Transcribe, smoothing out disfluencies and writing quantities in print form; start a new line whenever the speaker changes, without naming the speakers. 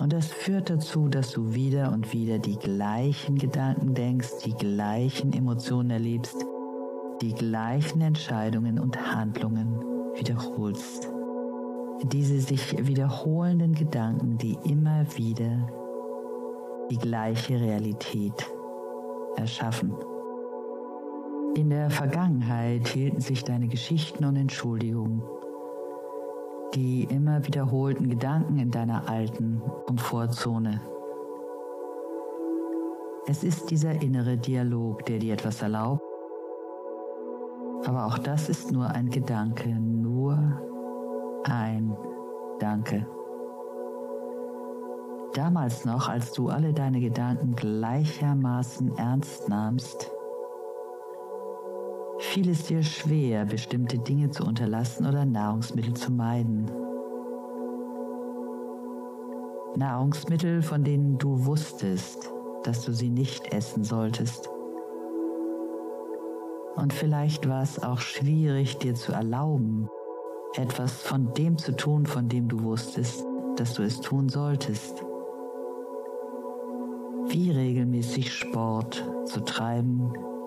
Und das führt dazu, dass du wieder und wieder die gleichen Gedanken denkst, die gleichen Emotionen erlebst, die gleichen Entscheidungen und Handlungen wiederholst. Diese sich wiederholenden Gedanken, die immer wieder die gleiche Realität erschaffen. In der Vergangenheit hielten sich deine Geschichten und Entschuldigungen, die immer wiederholten Gedanken in deiner alten Komfortzone. Es ist dieser innere Dialog, der dir etwas erlaubt, aber auch das ist nur ein Gedanke, nur ein Danke. Damals noch, als du alle deine Gedanken gleichermaßen ernst nahmst, fiel es dir schwer, bestimmte Dinge zu unterlassen oder Nahrungsmittel zu meiden. Nahrungsmittel, von denen du wusstest, dass du sie nicht essen solltest. Und vielleicht war es auch schwierig, dir zu erlauben, etwas von dem zu tun, von dem du wusstest, dass du es tun solltest. Wie regelmäßig Sport zu treiben,